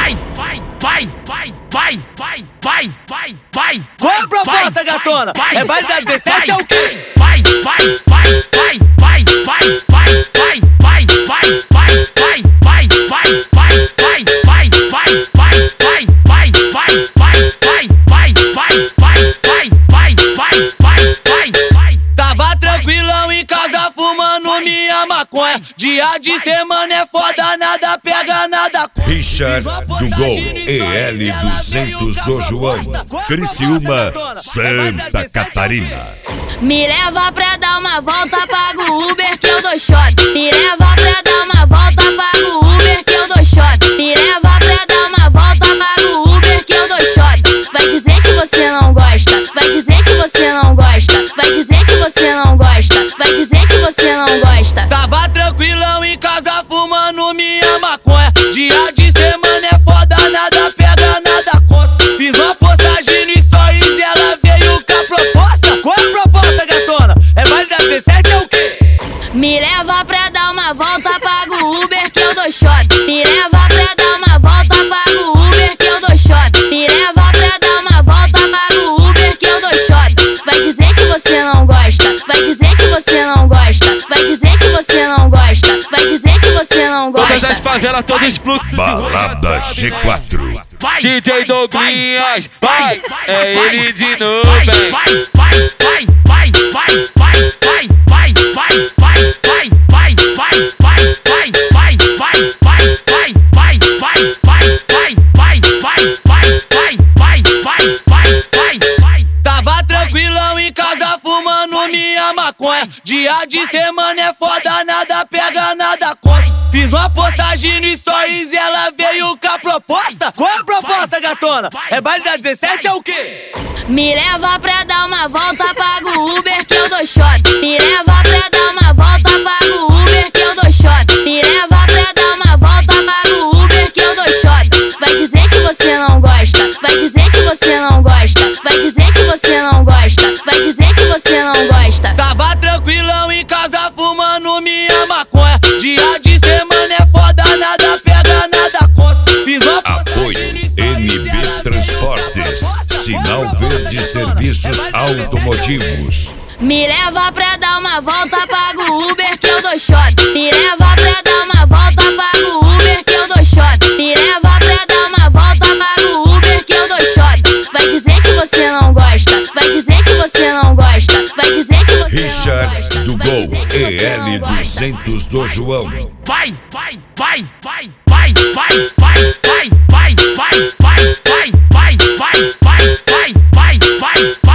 Qual é a proposta, gatona? É baile da 17 é o quê? Tava tranquilão em casa fumando minha maconha. Dia de semana é foda, nada pega, nada corre. Richard do Gol EL200 do João, Criciúma, Santa Catarina. Me leva pra dar uma volta, pago o Uber que eu dou shot. Me leva pra dar uma volta, pago o Uber que eu dou shot. Me leva pra dar uma volta, pago o Uber que eu dou shot. Vai dizer que você não gosta, vai dizer que você não gosta, vai dizer que você não gosta, vai dizer que você não gosta. Tava tranquilão em casa fumando minha maconha. Dia de semana é foda, nada pega, nada conta. Fiz uma postagem no stories e ela veio com a proposta. Qual é a proposta, gatona? É baile da 17 é o quê? Me leva pra dar uma volta, pago o Uber que eu dou shot. Me leva pra dar uma volta, pago o Uber que eu dou shot. Me leva pra dar uma volta, pago o Uber que eu dou shot. Vai dizer que você não gosta, vai dizer que você não gosta, vai dizer que você não gosta, vai dizer que você não gosta. Todas as favelas, todos os fluxos de Balada G4. DJ Douglinhas, vai, é ele de novo, hein? Tava tranquilão em casa fumando minha maconha. Dia de semana é foda, nada pega, nada conta. Fiz uma postagem no stories e ela veio com a proposta. Qual é a proposta, gatona? É baile da 17 é o quê? Me leva pra dar uma volta, pago o Uber que eu dou shot. Me leva pra dar uma volta, pago o Uber que eu dou shot. Me leva pra dar uma volta, pago o Uber que eu dou shot. Vai dizer que você não gosta, vai dizer que você não gosta, vai dizer que você não gosta, vai dizer que você não gosta. Tava tranquilão em casa fumando minha maconha. Dia de semana é foda, nada pega, nada conta. Fiz uma Apoio NB Transportes, Sinal Verde Serviços Automotivos. Me leva pra dar uma volta, pago o Uber que eu dou shot. Me leva pra dar uma volta, pago o Uber que eu dou shot. Me leva pra dar uma volta, pago o Uber que eu dou shot. Vai dizer que você não gosta, vai dizer que você não gosta, vai dizer que você não gosta. Richard do Gol EL200 do João. Vai.